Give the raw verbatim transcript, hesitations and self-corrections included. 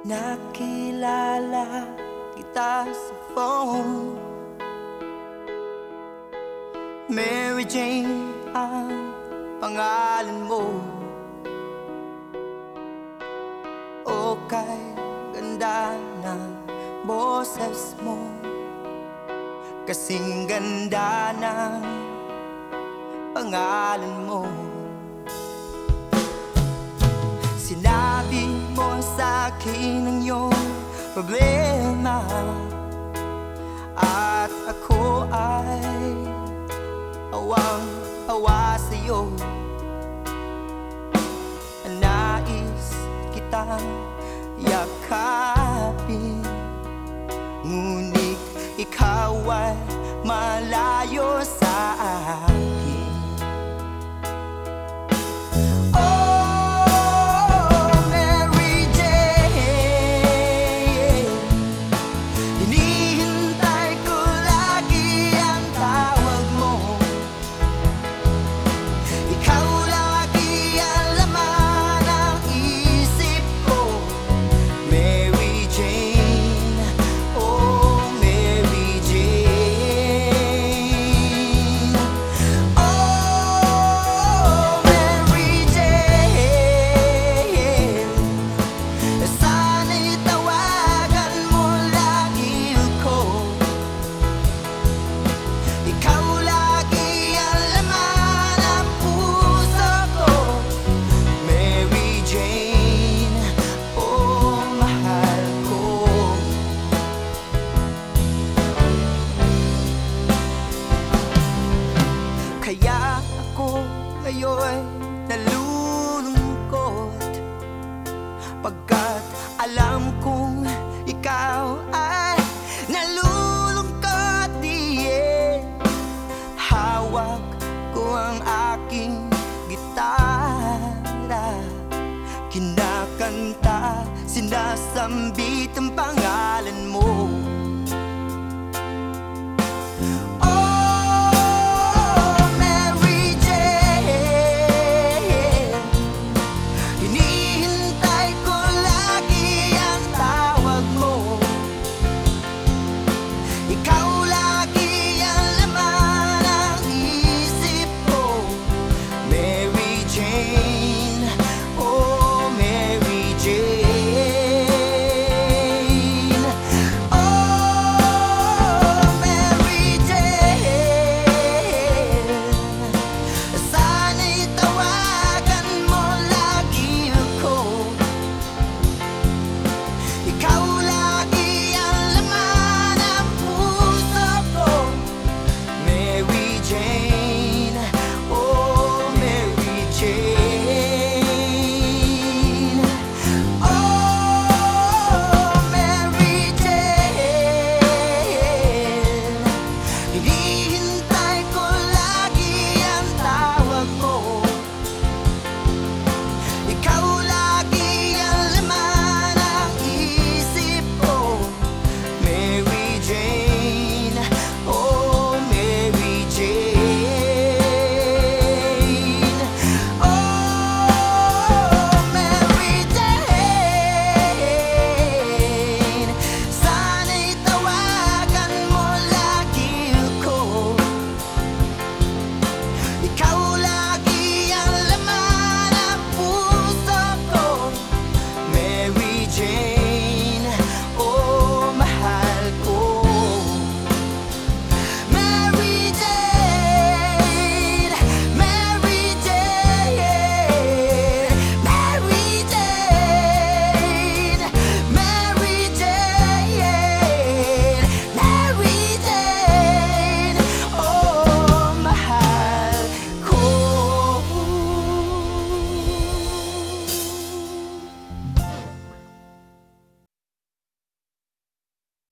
Nakilala kita sa phone. Mary Jane ang pangalan mo. O kay ganda ng boses mo, kasing ganda ng pangalan mo. Sinabi mo sa'kin ang iyong problema, at ako ay awang-awa sa'yo. Nais kitang yakapin, ngunit ikaw ay malayo sa akin. Kaya ako ngayon nalulungkot, pagkat alam kong ikaw ay nalulungkot din. Hawak ko ang aking gitara, kinakanta, sinasambit ang pangalan mo. Ikaw